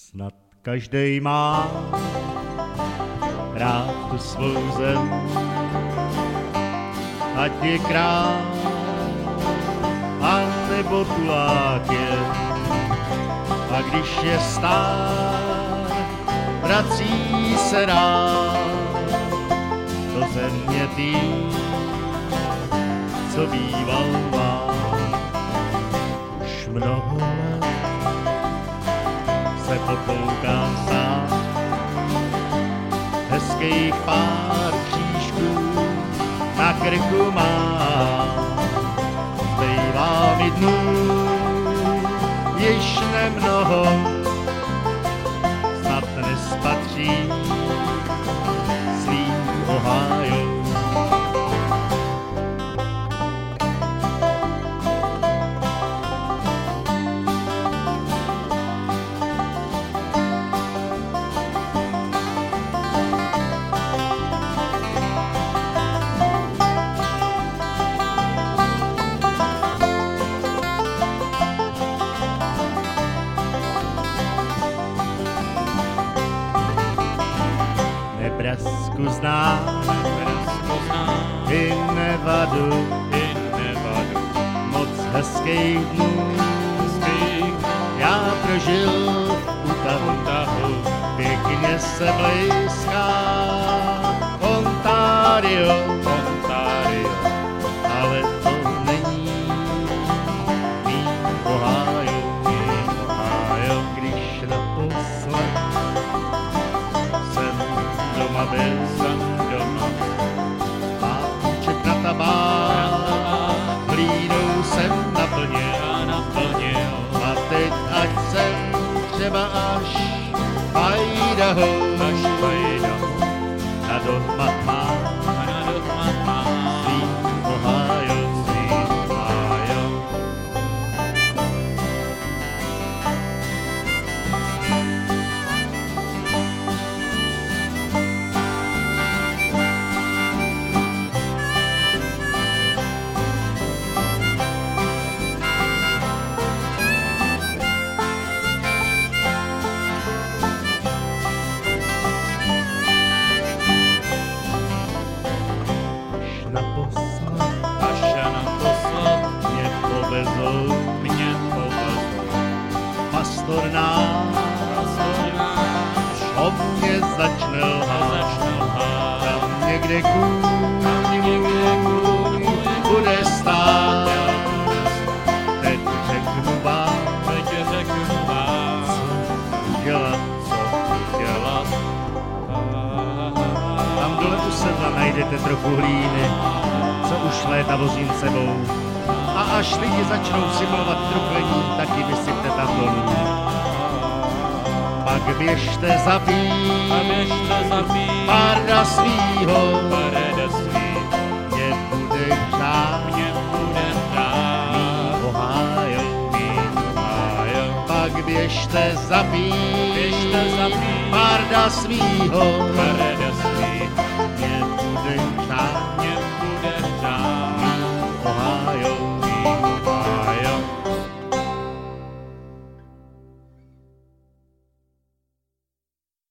Snad každej má rád tu svou zem, ať je král, a nebo tulák je. A když je stár, vrací se rád do země tý, co býval vám. Už mnoho let se potloukám sám, hezkých pár křížků na krku mám. Zbývá mi dnů již nemnoho, snad nespatří svým Ohio. Nebrasku znám, i Nevadu, moc hezkých dnů já prožil u tahu, pěkně se blízká Ontario, ale to není mý Ohio, když naposled jsem doma páček na tabák, hlínou jsem naplnil, a teď ať jsem třeba až Idaho, na doma mám svý Ohio. Až naposled mě povezou pastornář, o mě začne lhát, tam někde kůň bude stát. Teď řeknu vám, co dělat. Tam dole u sedla najdete trochu hlíny, co už léta vozím sebou. A až lidi začnou simulovat truchlení, taky vysypte tam dolů. Pak běžte zapít parda svýho, mě bude žát mý Ohio. Pak běžte zapít parda svýho,